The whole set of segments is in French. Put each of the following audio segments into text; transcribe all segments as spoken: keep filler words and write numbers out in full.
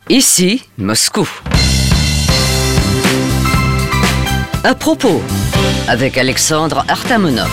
Ici, Moscou. À propos, avec Alexandre Artamonov.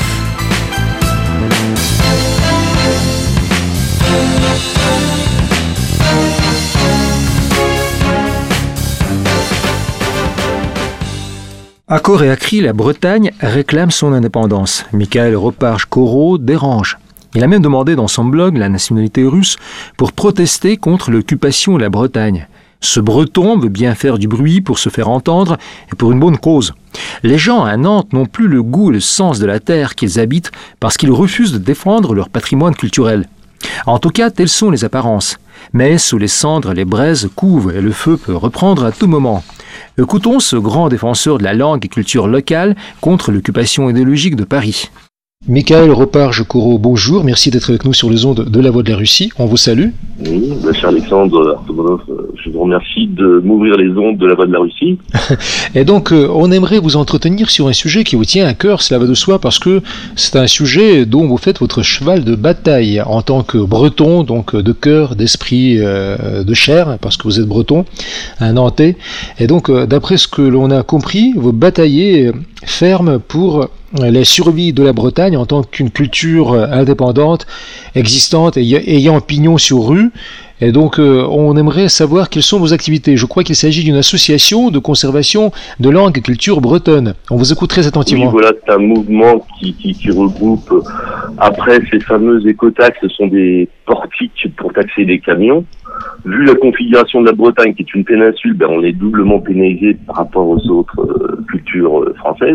À corps et à cri, la Bretagne réclame son indépendance. Mikhail Ropage-Koro dérange. Il a même demandé dans son blog la nationalité russe pour protester contre l'occupation de la Bretagne. Ce Breton veut bien faire du bruit pour se faire entendre et pour une bonne cause. Les gens à Nantes n'ont plus le goût et le sens de la terre qu'ils habitent parce qu'ils refusent de défendre leur patrimoine culturel. En tout cas, telles sont les apparences. Mais sous les cendres, les braises couvent et le feu peut reprendre à tout moment. Écoutons ce grand défenseur de la langue et culture locale contre l'occupation idéologique de Paris. Mikhail Ropage-Koro, bonjour, merci d'être avec nous sur les ondes de la Voix de la Russie, on vous salue. Oui, monsieur Alexandre Artamonov, je vous remercie de m'ouvrir les ondes de la Voix de la Russie. Et donc, euh, on aimerait vous entretenir sur un sujet qui vous tient à cœur, cela va de soi, parce que c'est un sujet dont vous faites votre cheval de bataille en tant que breton, donc de cœur, d'esprit, euh, de chair, parce que vous êtes breton, un Nantais. Et donc, euh, d'après ce que l'on a compris, vous bataillez ferme pour la survie de la Bretagne en tant qu'une culture indépendante, existante et ayant pignon sur rue. Et donc, euh, on aimerait savoir quelles sont vos activités. Je crois qu'il s'agit d'une association de conservation de langue et culture bretonne. On vous écoute très attentivement. Oui, voilà, c'est un mouvement qui, qui, qui regroupe, après ces fameuses écotaxes, ce sont des portiques pour taxer les camions. Vu la configuration de la Bretagne, qui est une péninsule, ben, on est doublement pénalisé par rapport aux autres euh, cultures euh, françaises.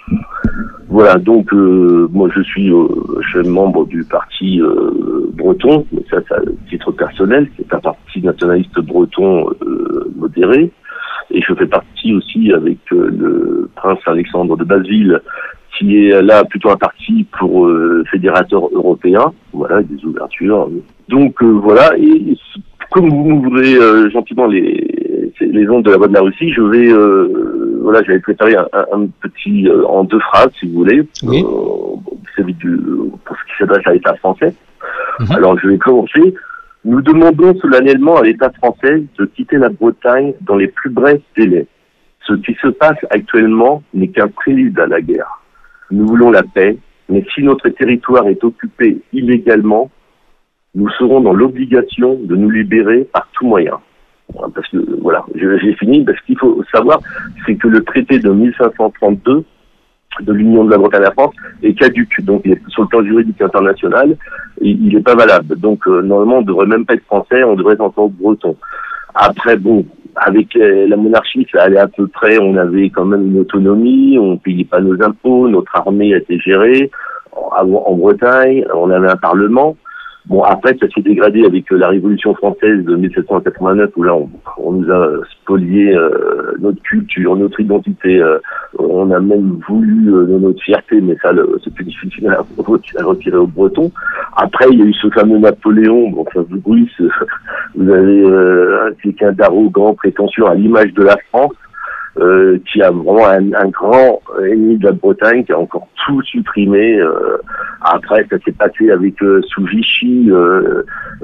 Voilà, donc euh, moi je suis, euh, je suis membre du parti euh, breton, mais ça c'est à titre personnel, c'est un parti nationaliste breton euh, modéré, et je fais partie aussi avec euh, le prince Alexandre de Basseville, qui est là plutôt un parti pour euh, fédérateur européen, voilà, avec des ouvertures. Donc euh, voilà, et comme vous m'ouvrez euh, gentiment les, les ondes de la Voix de la Russie, je vais, euh, voilà, j'avais préparé un, un petit, euh, en deux phrases, si vous voulez, oui. euh, du, pour ce qui s'adresse à l'État français. Mm-hmm. Alors, je vais commencer. Nous demandons solennellement à l'État français de quitter la Bretagne dans les plus brefs délais. Ce qui se passe actuellement n'est qu'un prélude à la guerre. Nous voulons la paix, mais si notre territoire est occupé illégalement, nous serons dans l'obligation de nous libérer par tout moyen. Parce que, voilà, j'ai fini. Parce qu'il faut savoir, c'est que le traité de mille cinq cent trente-deux de l'Union de la Bretagne à la France est caduque. Donc, il est, sur le plan juridique international, il n'est pas valable. Donc, euh, normalement, on ne devrait même pas être français, on devrait être encore breton. Après, bon, avec euh, la monarchie, ça allait à peu près, on avait quand même une autonomie, on ne payait pas nos impôts, notre armée était gérée. En, en Bretagne, on avait un parlement. Bon, après, ça s'est dégradé avec euh, la Révolution française de mille sept cent quatre-vingt-neuf, où là, on, on nous a spolié euh, notre culture, notre identité. Euh, on a même voulu euh, notre fierté, mais ça, le, c'est plus difficile à, à retirer aux Bretons. Après, il y a eu ce fameux Napoléon. Bon, ça vous bruit, vous avez euh, quelqu'un d'arrogant, prétentieux, à l'image de la France. Euh, qui a vraiment un, un grand ennemi de la Bretagne, qui a encore tout supprimé. Euh, après, ça s'est passé avec euh, sous Vichy, euh,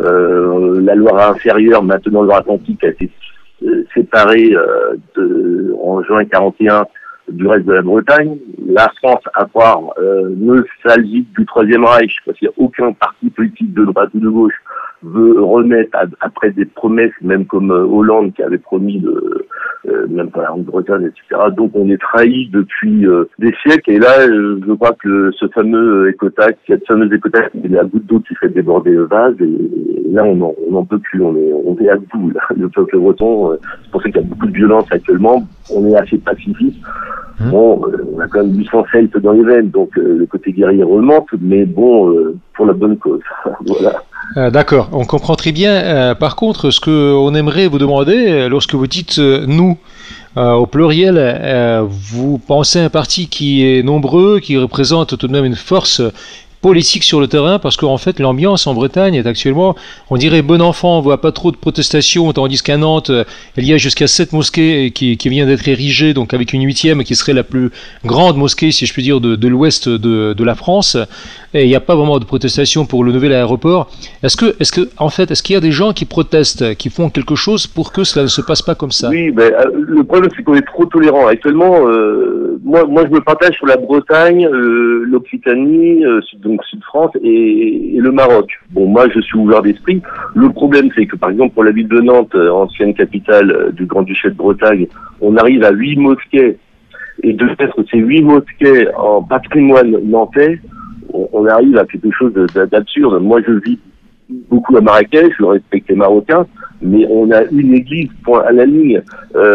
euh, la Loire inférieure, maintenant Loire-Atlantique, a été séparée euh, de, en juin quarante et un du reste de la Bretagne. La France, à part euh, nostalgique du Troisième Reich, parce qu'il n'y a aucun parti politique de droite ou de gauche veut remettre à, après des promesses, même comme euh, Hollande qui avait promis de euh, même pas la Grande-Bretagne, et cetera. Donc on est trahi depuis euh, des siècles. Et là, euh, je crois que le, ce fameux écotaxe, cette fameuse écotaxe, c'est la goutte d'eau qui fait déborder le vase. Et, et là, on n'en on en peut plus. On est, on est à bout. Là. Le peuple breton, euh, c'est pour ça qu'il y a beaucoup de violence actuellement. On est assez pacifiste. Bon, euh, on a quand même du sang celte dans les veines, donc euh, le côté guerrier remonte, mais bon, euh, pour la bonne cause. Voilà. Euh, D'accord, on comprend très bien. Euh, par contre, ce qu'on aimerait vous demander, lorsque vous dites euh, « nous euh, », au pluriel, euh, vous pensez à un parti qui est nombreux, qui représente tout de même une force politique sur le terrain, parce qu'en fait l'ambiance en Bretagne est actuellement, on dirait bon enfant, on voit pas trop de protestations, tandis qu'à Nantes il y a jusqu'à sept mosquées qui, qui viennent d'être érigées, donc avec une huitième qui serait la plus grande mosquée, si je puis dire, de, de l'ouest de, de la France, et il n'y a pas vraiment de protestation pour le nouvel aéroport. Est-ce que, est-ce que, en fait, est-ce qu'il y a des gens qui protestent, qui font quelque chose pour que cela ne se passe pas comme ça? Oui, ben, le problème c'est qu'on est trop tolérant. Actuellement, euh, moi, moi je me partage sur la Bretagne, euh, l'Occitanie, euh, donc Sud-France et, et le Maroc. Bon, moi je suis ouvert d'esprit. Le problème c'est que par exemple pour la ville de Nantes, ancienne capitale du Grand-Duché de Bretagne, on arrive à huit mosquées, et de mettre ces huit mosquées en patrimoine nantais, on, on arrive à quelque chose d'absurde. Moi je vis beaucoup à Marrakech, je respecte les Marocains, mais on a une église, point à la ligne,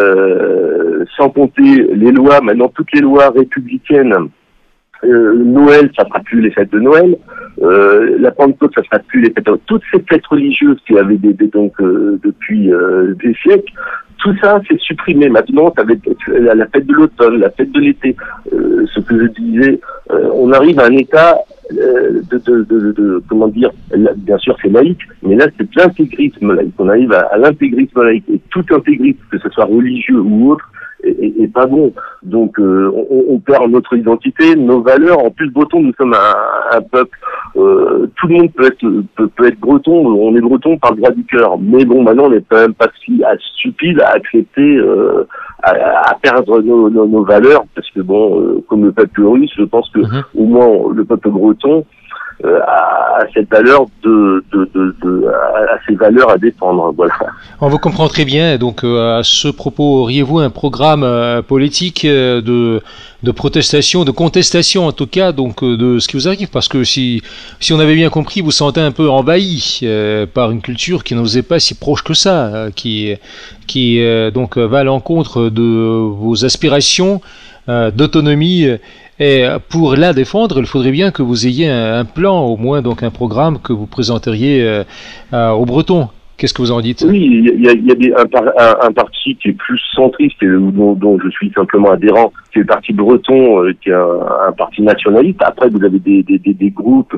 euh, sans compter les lois, maintenant toutes les lois républicaines. Euh, Noël, ça sera plus les fêtes de Noël. Euh, la Pentecôte, ça sera plus les fêtes. Toutes ces fêtes religieuses qui avaient des, des donc euh, depuis euh, des siècles, tout ça c'est supprimé. Maintenant, ça va être la, la fête de l'automne, la fête de l'été. Euh, ce que je disais, euh, on arrive à un état euh, de, de, de, de, de comment dire. Là, bien sûr, c'est laïque, mais là c'est de l'intégrisme laïque. On arrive à, à l'intégrisme laïque, et tout intégrisme, que ce soit religieux ou autre, et, et pas bon. Donc euh, on, on perd notre identité, nos valeurs. En plus, breton, nous sommes un, un peuple. Euh, tout le monde peut être peut, peut être breton. On est breton par le droit du cœur. Mais bon, maintenant, on n'est quand même pas si stupide à accepter, euh, à, à perdre nos, nos, nos valeurs, parce que bon, euh, comme le peuple russe, je pense que mm-hmm. au moins le peuple breton Euh, à, à cette valeur de, de, de, de à, à ces valeurs à défendre. Voilà. On vous comprend très bien. Donc, euh, à ce propos, auriez-vous un programme euh, politique euh, de de protestation, de contestation en tout cas, donc euh, de ce qui vous arrive, parce que si si on avait bien compris, vous sentez un peu envahi euh, par une culture qui ne vous est pas si proche que ça, euh, qui qui euh, donc va à l'encontre de vos aspirations euh, d'autonomie. Et pour la défendre, il faudrait bien que vous ayez un, un plan, au moins donc un programme que vous présenteriez euh, euh, aux Bretons. Qu'est-ce que vous en dites? Oui, il y a, y a des, un, un, un parti qui est plus centriste, et dont, dont je suis simplement adhérent, c'est le parti breton, euh, qui est un, un parti nationaliste. Après, vous avez des, des, des, des groupes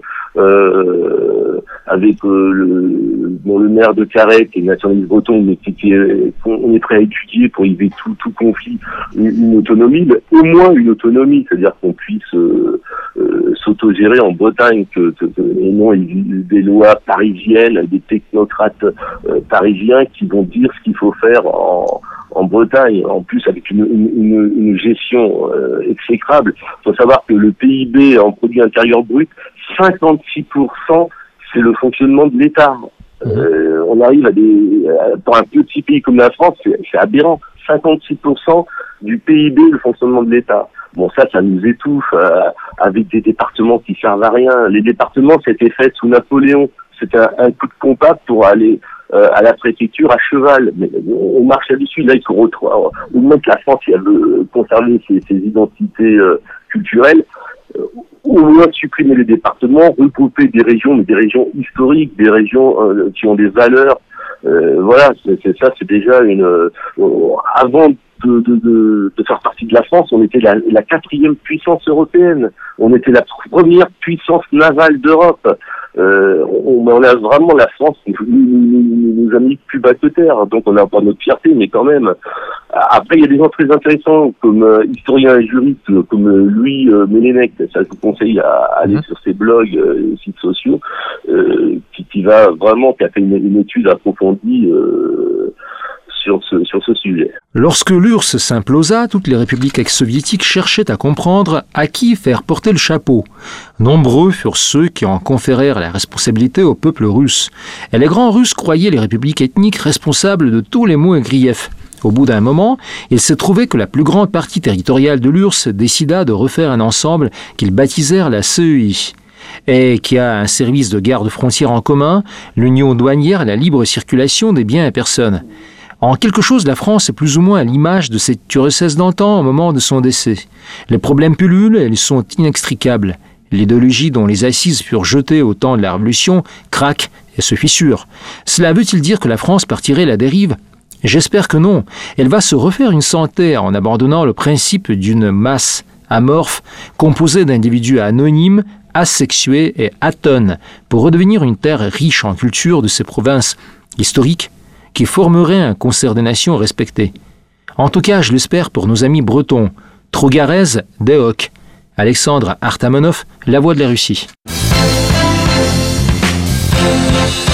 euh, avec euh, le, bon, le maire de Carhaix, qui est nationaliste breton, mais qui, qui est, on est prêt à étudier pour éviter tout, tout conflit, une, une autonomie, mais au moins une autonomie, c'est-à-dire qu'on puisse euh, euh, s'autogérer en Bretagne, que, que, que, et non des lois parisiennes, des technocrates Euh, parisiens qui vont dire ce qu'il faut faire en, en Bretagne, en plus avec une, une, une gestion euh, exécrable. Il faut savoir que le P I B en produit intérieur brut, cinquante-six pour cent c'est le fonctionnement de l'État. Euh, on arrive à des, dans un petit pays comme la France, c'est, c'est aberrant. cinquante-six pour cent du P I B, le fonctionnement de l'État. Bon, ça, ça nous étouffe, euh, avec des départements qui servent à rien. Les départements, c'était fait sous Napoléon. C'était un, un coup de compas pour aller euh, à la préfecture à cheval. Mais on marche là-dessus. Là, il faut retrouver, au moins que la France, si elle veut conserver ses, ses identités euh, culturelles, euh, au moins supprimer les départements, regrouper des régions, mais des régions historiques, des régions euh, qui ont des valeurs. Euh, voilà, c'est, c'est ça, c'est déjà une. Euh, avant de, de, de, de faire partie de la France, on était la, la quatrième puissance européenne. On était la première puissance navale d'Europe. Euh, on, on a vraiment la France qui nous, nous, nous a mis plus bas que terre, donc on n'a pas notre fierté, mais quand même. Après, il y a des gens très intéressants, comme euh, historiens et juristes, comme euh, Louis euh, Mélenec, ça je vous conseille à, à aller mmh. sur ses blogs euh, et sites sociaux, euh, qui, qui va vraiment, qui a fait une, une étude approfondie euh, sur ce, sur ce sujet. Lorsque l'U R S S s'implosa, toutes les républiques ex-soviétiques cherchaient à comprendre à qui faire porter le chapeau. Nombreux furent ceux qui en conférèrent la responsabilité au peuple russe. Et les grands Russes croyaient les républiques ethniques responsables de tous les maux et griefs. Au bout d'un moment, il s'est trouvé que la plus grande partie territoriale de l'U R S S décida de refaire un ensemble qu'ils baptisèrent la C E I. Et qui a un service de garde frontière en commun, l'union douanière et la libre circulation des biens et personnes. En quelque chose, la France est plus ou moins à l'image de cette U R S S d'antan au moment de son décès. Les problèmes pullulent et ils sont inextricables. L'idéologie dont les assises furent jetées au temps de la Révolution craque et se fissure. Cela veut-il dire que la France partirait à la dérive ? J'espère que non. Elle va se refaire une santé en abandonnant le principe d'une masse amorphe composée d'individus anonymes asexuée et atone pour redevenir une terre riche en culture de ces provinces historiques qui formerait un concert des nations respecté. En tout cas, je l'espère pour nos amis bretons. Trogarez, Deok. Alexandre Artamonov, La Voix de la Russie.